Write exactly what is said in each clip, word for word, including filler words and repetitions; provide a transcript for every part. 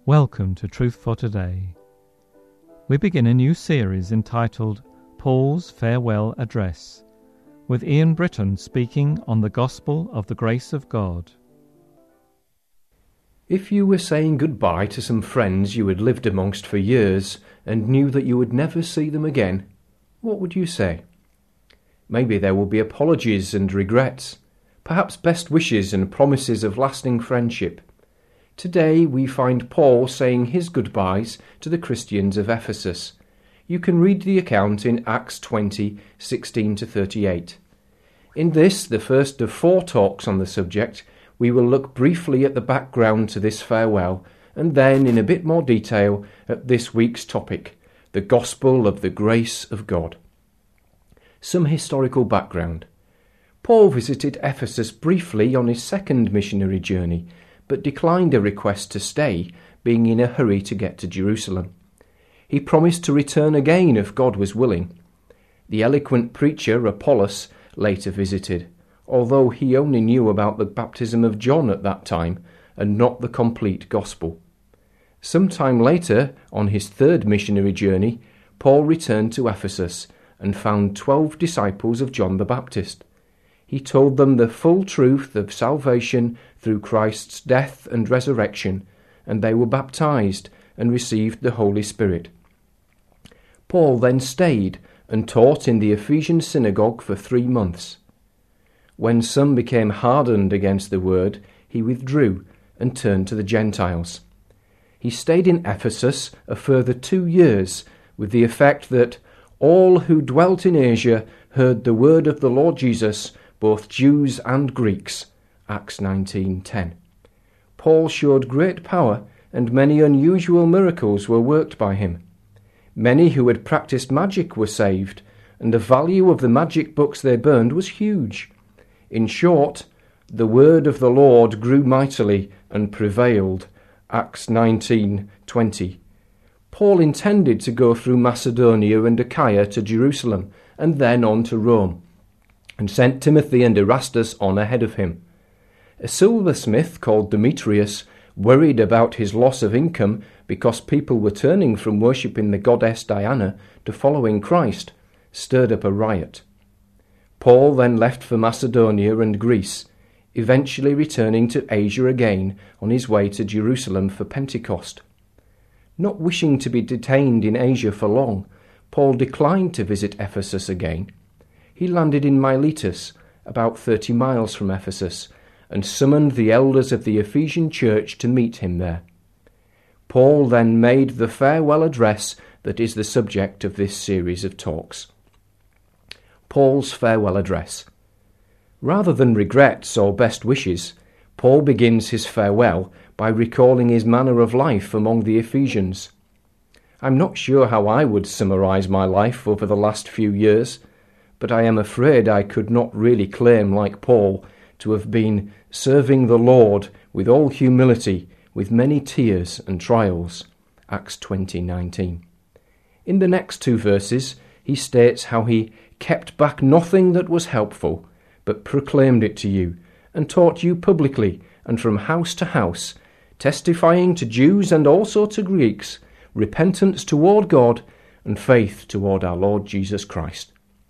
Welcome to Truth for Today. We begin a new series entitled Paul's Farewell Address, with Ian Britton speaking on the Gospel of the Grace of God. If you were saying goodbye to some friends you had lived amongst for years and knew that you would never see them again, what would you say? Maybe there will be apologies and regrets, perhaps best wishes and promises of lasting friendship. Today we find Paul saying his goodbyes to the Christians of Ephesus. You can read the account in Acts twenty, sixteen to thirty-eight. In this, the first of four talks on the subject, we will look briefly at the background to this farewell, and then in a bit more detail at this week's topic, the Gospel of the Grace of God. Some historical background. Paul visited Ephesus briefly on his second missionary journey, but declined a request to stay, being in a hurry to get to Jerusalem. He promised to return again if God was willing. The eloquent preacher Apollos later visited, although he only knew about the baptism of John at that time, and not the complete gospel. Sometime later, on his third missionary journey, Paul returned to Ephesus and found twelve disciples of John the Baptist. He told them the full truth of salvation through Christ's death and resurrection, and they were baptized and received the Holy Spirit. Paul then stayed and taught in the Ephesian synagogue for three months. When some became hardened against the word, he withdrew and turned to the Gentiles. He stayed in Ephesus a further two years, with the effect that all who dwelt in Asia heard the word of the Lord Jesus, both Jews and Greeks. Acts nineteen ten. Paul showed great power, and many unusual miracles were worked by him. Many who had practiced magic were saved, and the value of the magic books they burned was huge. In short, the word of the Lord grew mightily and prevailed. Acts nineteen twenty. Paul intended to go through Macedonia and Achaia to Jerusalem, and then on to Rome, and sent Timothy and Erastus on ahead of him. A silversmith called Demetrius, worried about his loss of income because people were turning from worshipping the goddess Diana to following Christ, stirred up a riot. Paul then left for Macedonia and Greece, eventually returning to Asia again on his way to Jerusalem for Pentecost. Not wishing to be detained in Asia for long, Paul declined to visit Ephesus again. He landed in Miletus, about thirty miles from Ephesus, and summoned the elders of the Ephesian church to meet him there. Paul then made the farewell address that is the subject of this series of talks. Paul's farewell address. Rather than regrets or best wishes, Paul begins his farewell by recalling his manner of life among the Ephesians. I'm not sure how I would summarize my life over the last few years, but I am afraid I could not really claim, like Paul, to have been serving the Lord with all humility, with many tears and trials. Acts twenty nineteen. In the next two verses, he states how he kept back nothing that was helpful, but proclaimed it to you, and taught you publicly, and from house to house, testifying to Jews and also to Greeks, repentance toward God and faith toward our Lord Jesus Christ.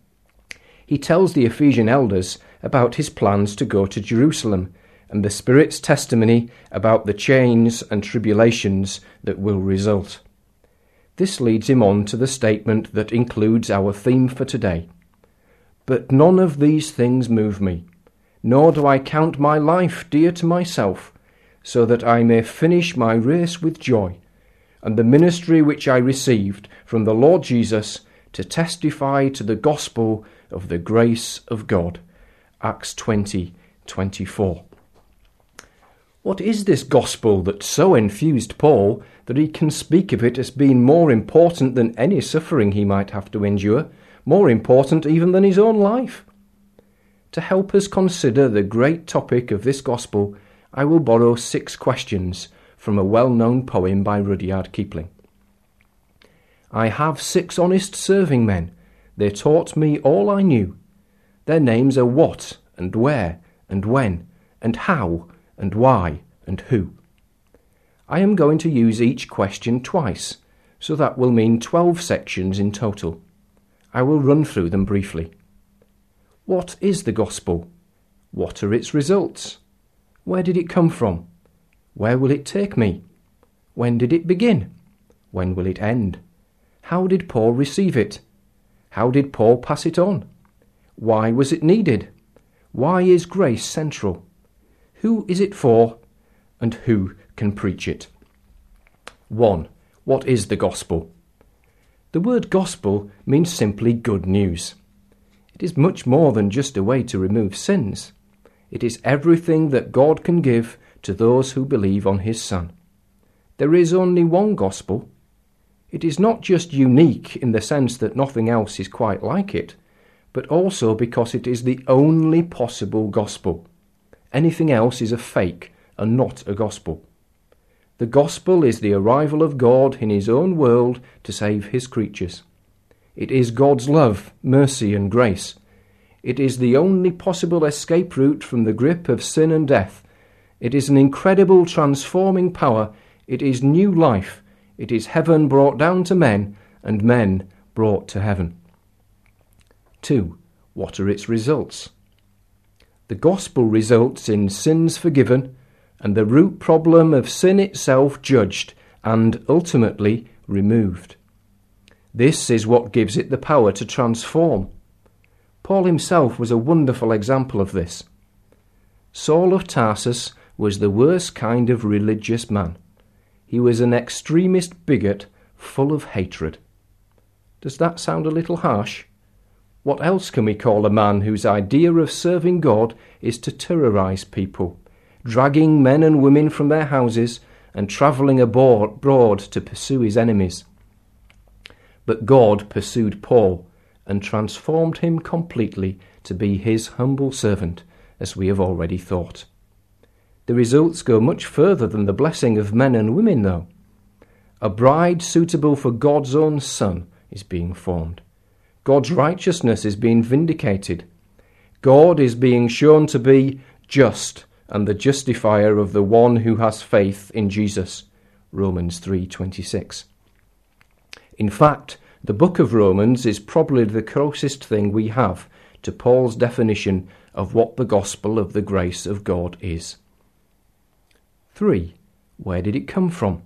He tells the Ephesian elders about his plans to go to Jerusalem and the Spirit's testimony about the chains and tribulations that will result. This leads him on to the statement that includes our theme for today. But none of these things move me, nor do I count my life dear to myself, so that I may finish my race with joy, and the ministry which I received from the Lord Jesus to testify to the gospel of the grace of God. Acts twenty twenty-four. What is this gospel that so enthused Paul that he can speak of it as being more important than any suffering he might have to endure, more important even than his own life? To help us consider the great topic of this gospel, I will borrow six questions from a well-known poem by Rudyard Kipling. I have six honest serving men. They taught me all I knew. Their names are what and where and when and how and why and who. I am going to use each question twice, so that will mean twelve sections in total. I will run through them briefly. What is the gospel? What are its results? Where did it come from? Where will it take me? When did it begin? When will it end? How did Paul receive it? How did Paul pass it on? Why was it needed? Why is grace central? Who is it for? And who can preach it? one. What is the gospel? The word gospel means simply good news. It is much more than just a way to remove sins. It is everything that God can give to those who believe on his Son. There is only one gospel. It is not just unique in the sense that nothing else is quite like it, but also because it is the only possible gospel. Anything else is a fake and not a gospel. The gospel is the arrival of God in his own world to save his creatures. It is God's love, mercy and grace. It is the only possible escape route from the grip of sin and death. It is an incredible transforming power. It is new life. It is heaven brought down to men and men brought to heaven. two. What are its results? The gospel results in sins forgiven and the root problem of sin itself judged and ultimately removed. This is what gives it the power to transform. Paul himself was a wonderful example of this. Saul of Tarsus was the worst kind of religious man. He was an extremist bigot full of hatred. Does that sound a little harsh? What else can we call a man whose idea of serving God is to terrorize people, dragging men and women from their houses and travelling abroad to pursue his enemies? But God pursued Paul and transformed him completely to be his humble servant, as we have already thought. The results go much further than the blessing of men and women, though. A bride suitable for God's own Son is being formed. God's righteousness is being vindicated. God is being shown to be just and the justifier of the one who has faith in Jesus. Romans three twenty-six. In fact, the book of Romans is probably the closest thing we have to Paul's definition of what the gospel of the grace of God is. three. Where did it come from?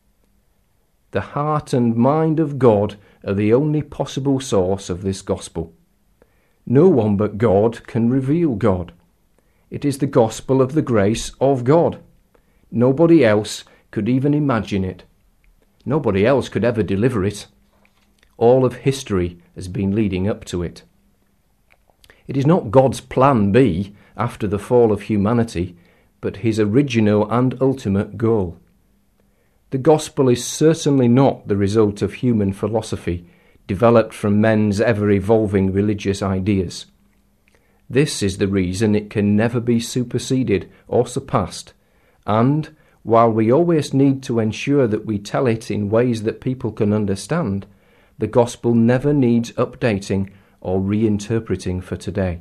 The heart and mind of God are the only possible source of this gospel. No one but God can reveal God. It is the gospel of the grace of God. Nobody else could even imagine it. Nobody else could ever deliver it. All of history has been leading up to it. It is not God's plan B after the fall of humanity, but his original and ultimate goal. The gospel is certainly not the result of human philosophy, developed from men's ever-evolving religious ideas. This is the reason it can never be superseded or surpassed, and, while we always need to ensure that we tell it in ways that people can understand, the gospel never needs updating or reinterpreting for today.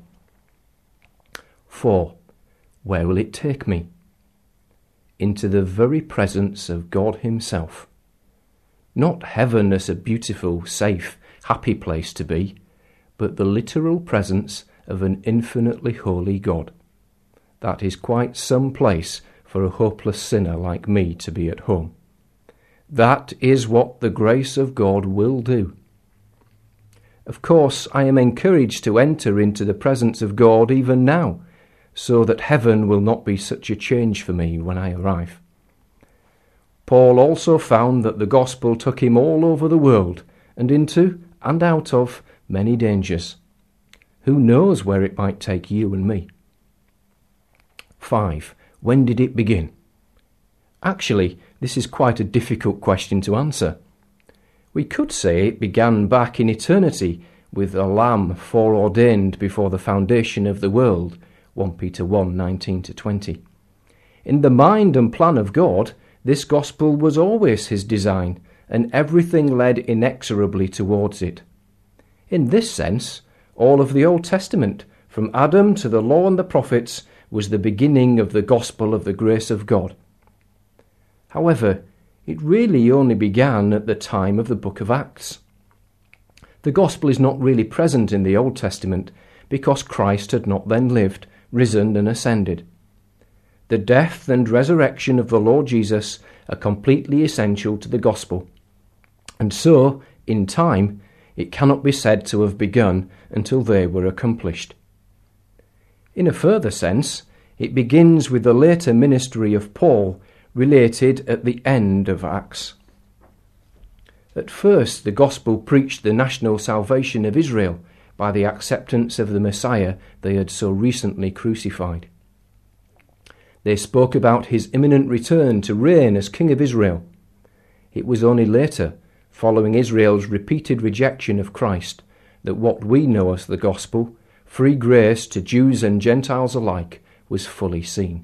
four. Where will it take me? Into the very presence of God himself. Not heaven as a beautiful, safe, happy place to be, but the literal presence of an infinitely holy God. That is quite some place for a hopeless sinner like me to be at home. That is what the grace of God will do. Of course, I am encouraged to enter into the presence of God even now, so that heaven will not be such a change for me when I arrive. Paul also found that the gospel took him all over the world and into and out of many dangers. Who knows where it might take you and me? five. When did it begin? Actually, this is quite a difficult question to answer. We could say it began back in eternity with a lamb foreordained before the foundation of the world, First Peter one nineteen to twenty. In the mind and plan of God, this gospel was always his design, and everything led inexorably towards it. In this sense, all of the Old Testament, from Adam to the law and the prophets, was the beginning of the gospel of the grace of God. However, it really only began at the time of the book of Acts. The gospel is not really present in the Old Testament because Christ had not then lived, risen and ascended. The death and resurrection of the Lord Jesus are completely essential to the gospel, and so, in time, it cannot be said to have begun until they were accomplished. In a further sense, it begins with the later ministry of Paul, related at the end of Acts. At first, the gospel preached the national salvation of Israel by the acceptance of the Messiah they had so recently crucified. They spoke about his imminent return to reign as King of Israel. It was only later, following Israel's repeated rejection of Christ, that what we know as the gospel, free grace to Jews and Gentiles alike, was fully seen.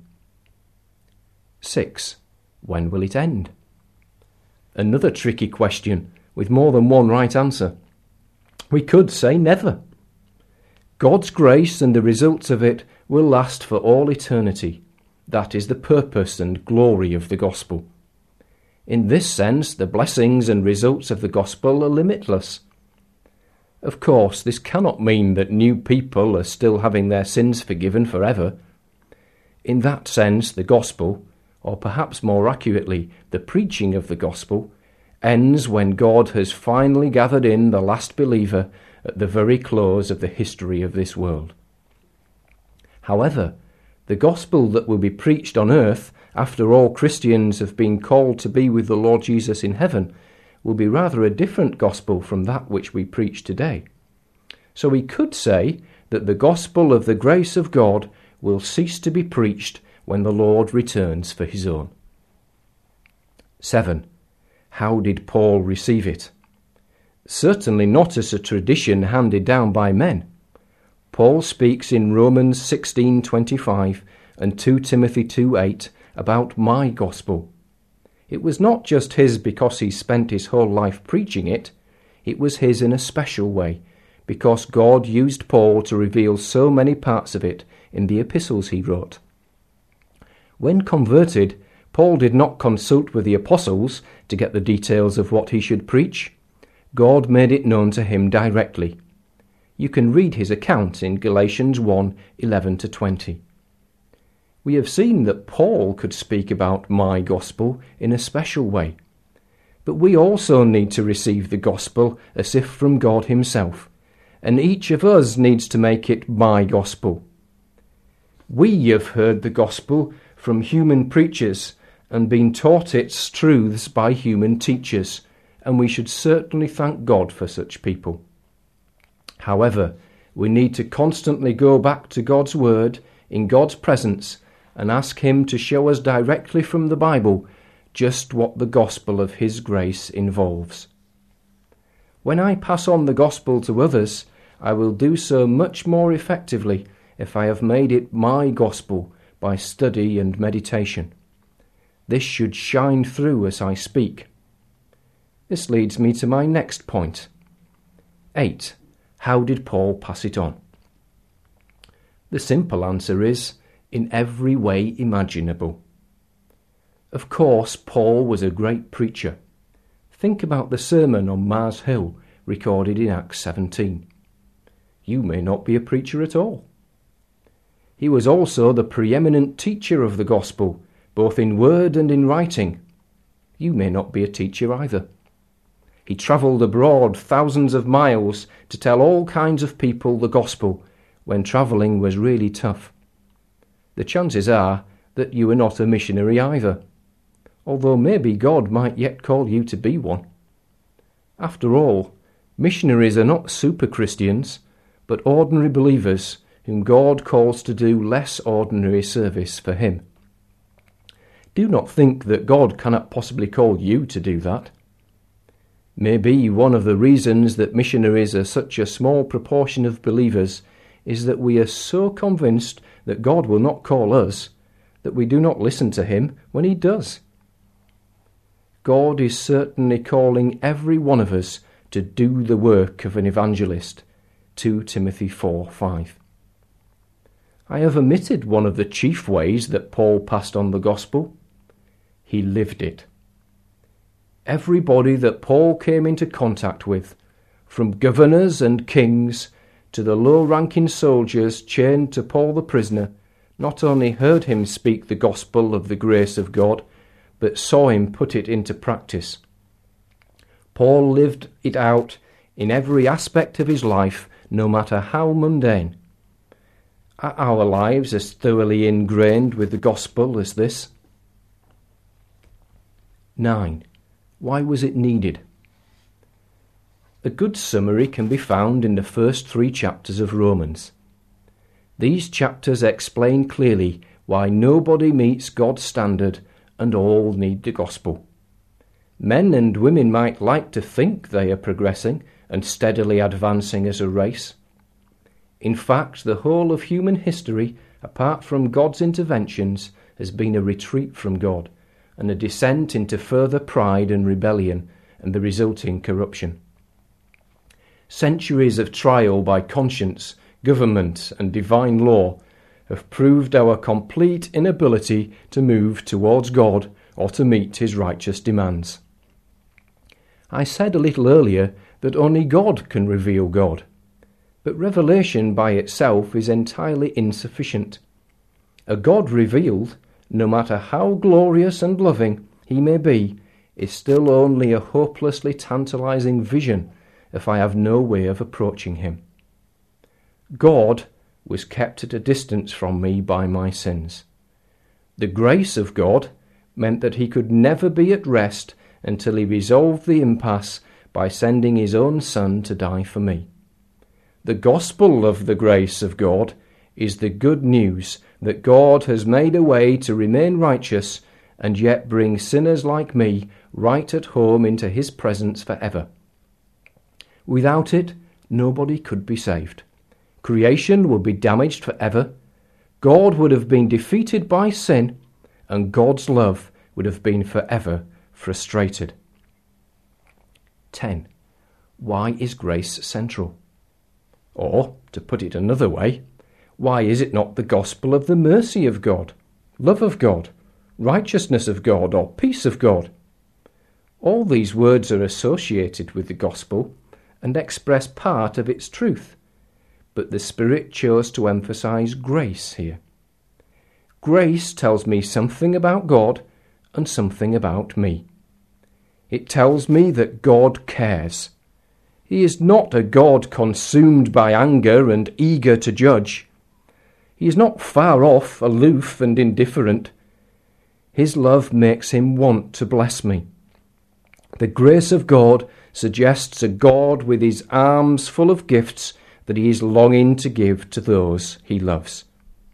six. When will it end? Another tricky question with more than one right answer. We could say never. God's grace and the results of it will last for all eternity. That is the purpose and glory of the gospel. In this sense, the blessings and results of the gospel are limitless. Of course, this cannot mean that new people are still having their sins forgiven forever. In that sense, the gospel, or perhaps more accurately, the preaching of the gospel, ends when God has finally gathered in the last believer at the very close of the history of this world. However, the gospel that will be preached on earth after all Christians have been called to be with the Lord Jesus in heaven will be rather a different gospel from that which we preach today. So we could say that the gospel of the grace of God will cease to be preached when the Lord returns for his own. seven. How did Paul receive it? Certainly not as a tradition handed down by men. Paul speaks in Romans sixteen twenty-five and two Timothy two eight about my gospel. It was not just his because he spent his whole life preaching it. It was his in a special way, because God used Paul to reveal so many parts of it in the epistles he wrote. When converted, Paul did not consult with the apostles to get the details of what he should preach. God made it known to him directly. You can read his account in Galatians one eleven to twenty. We have seen that Paul could speak about my gospel in a special way. But we also need to receive the gospel as if from God himself, and each of us needs to make it my gospel. We have heard the gospel from human preachers and been taught its truths by human teachers, and we should certainly thank God for such people. However, we need to constantly go back to God's word in God's presence and ask him to show us directly from the Bible just what the gospel of his grace involves. When I pass on the gospel to others, I will do so much more effectively if I have made it my gospel by study and meditation. This should shine through as I speak. This leads me to my next point. eight. How did Paul pass it on? The simple answer is, in every way imaginable. Of course, Paul was a great preacher. Think about the sermon on Mars Hill, recorded in Acts seventeen. You may not be a preacher at all. He was also the preeminent teacher of the gospel, both in word and in writing. You may not be a teacher either. He travelled abroad thousands of miles to tell all kinds of people the gospel when travelling was really tough. The chances are that you are not a missionary either, although maybe God might yet call you to be one. After all, missionaries are not super Christians, but ordinary believers whom God calls to do less ordinary service for him. Do not think that God cannot possibly call you to do that. Maybe one of the reasons that missionaries are such a small proportion of believers is that we are so convinced that God will not call us that we do not listen to him when he does. God is certainly calling every one of us to do the work of an evangelist. two Timothy four five. I have omitted one of the chief ways that Paul passed on the gospel. he lived it. Everybody that Paul came into contact with, from governors and kings to the low-ranking soldiers chained to Paul the prisoner, not only heard him speak the gospel of the grace of God, but saw him put it into practice. Paul lived it out in every aspect of his life, no matter how mundane. Are our lives as thoroughly ingrained with the gospel as this? nine. Why was it needed? A good summary can be found in the first three chapters of Romans. These chapters explain clearly why nobody meets God's standard and all need the gospel. Men and women might like to think they are progressing and steadily advancing as a race. In fact, the whole of human history, apart from God's interventions, has been a retreat from God and a descent into further pride and rebellion and the resulting corruption. Centuries of trial by conscience, government, and divine law have proved our complete inability to move towards God or to meet his righteous demands. I said a little earlier that only God can reveal God, but revelation by itself is entirely insufficient. A God revealed, no matter how glorious and loving he may be, is still only a hopelessly tantalizing vision if I have no way of approaching him. God was kept at a distance from me by my sins. The grace of God meant that he could never be at rest until he resolved the impasse by sending his own Son to die for me. The gospel of the grace of God is the good news that God has made a way to remain righteous and yet bring sinners like me right at home into his presence forever. Without it, nobody could be saved. Creation would be damaged forever. God would have been defeated by sin, and God's love would have been forever frustrated. ten. Why is grace central? Or, to put it another way, why is it not the gospel of the mercy of God, love of God, righteousness of God, or peace of God? All these words are associated with the gospel and express part of its truth, but the Spirit chose to emphasize grace here. Grace tells me something about God and something about me. It tells me that God cares. He is not a God consumed by anger and eager to judge. He is not far off, aloof and indifferent. His love makes him want to bless me. The grace of God suggests a God with his arms full of gifts that he is longing to give to those he loves.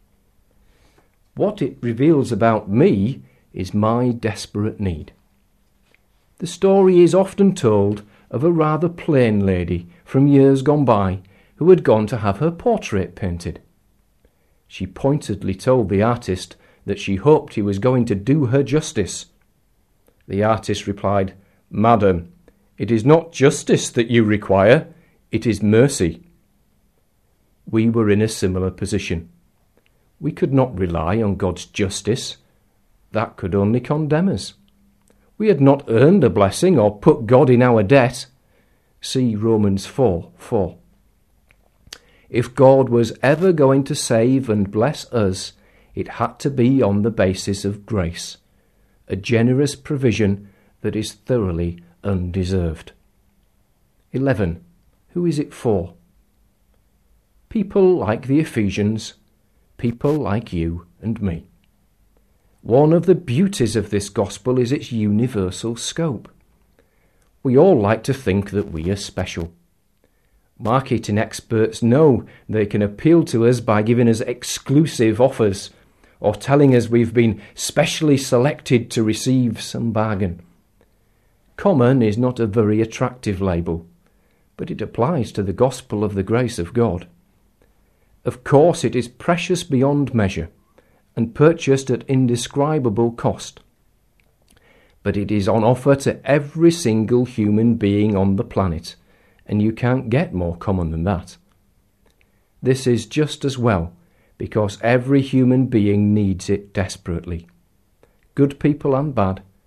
What it reveals about me is my desperate need. The story is often told of a rather plain lady from years gone by who had gone to have her portrait painted. She pointedly told the artist that she hoped he was going to do her justice. The artist replied, "Madam, it is not justice that you require, it is mercy." We were in a similar position. We could not rely on God's justice. That could only condemn us. We had not earned a blessing or put God in our debt. See Romans four four. If God was ever going to save and bless us, it had to be on the basis of grace, a generous provision that is thoroughly undeserved. eleven. Who is it for? People like the Ephesians, people like you and me. One of the beauties of this gospel is its universal scope. We all like to think that we are special. Marketing experts know they can appeal to us by giving us exclusive offers or telling us we've been specially selected to receive some bargain. Common is not a very attractive label, but it applies to the gospel of the grace of God. Of course, it is precious beyond measure and purchased at indescribable cost. But it is on offer to every single human being on the planet, and you can't get more common than that. This is just as well, because every human being needs it desperately. Good people and bad,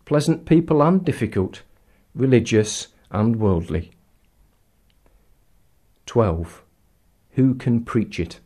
pleasant people and difficult, religious and worldly. twelve. Who can preach it?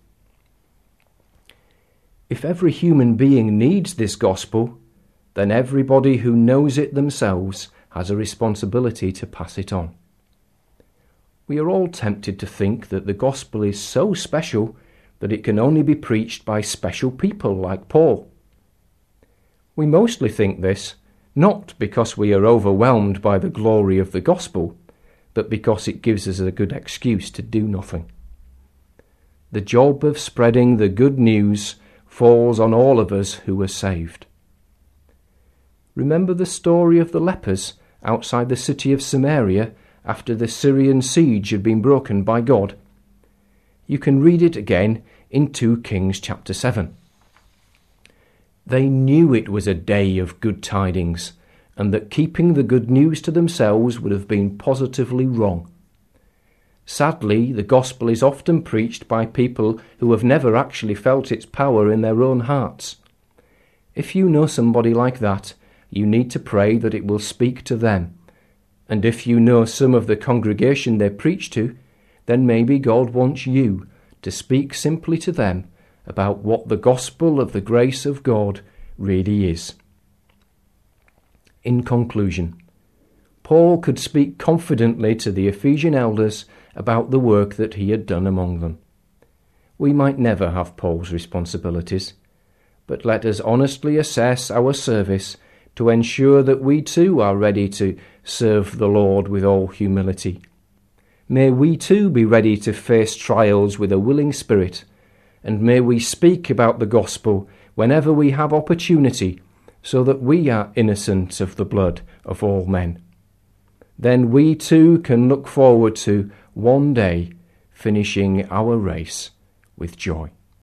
If every human being needs this gospel, then everybody who knows it themselves has a responsibility to pass it on. We are all tempted to think that the gospel is so special that it can only be preached by special people like Paul. We mostly think this, not because we are overwhelmed by the glory of the gospel, but because it gives us a good excuse to do nothing. The job of spreading the good news falls on all of us who are saved. Remember the story of the lepers outside the city of Samaria after the Syrian siege had been broken by God? You can read it again in Second Kings chapter seven. They knew it was a day of good tidings, and that keeping the good news to themselves would have been positively wrong. Sadly, the gospel is often preached by people who have never actually felt its power in their own hearts. If you know somebody like that, you need to pray that it will speak to them. And if you know some of the congregation they preach to, then maybe God wants you to speak simply to them about what the gospel of the grace of God really is. In conclusion, Paul could speak confidently to the Ephesian elders about the work that he had done among them. We might never have Paul's responsibilities, but let us honestly assess our service to ensure that we too are ready to serve the Lord with all humility. May we too be ready to face trials with a willing spirit, and may we speak about the gospel whenever we have opportunity, so that we are innocent of the blood of all men. Then we too can look forward to one day finishing our race with joy.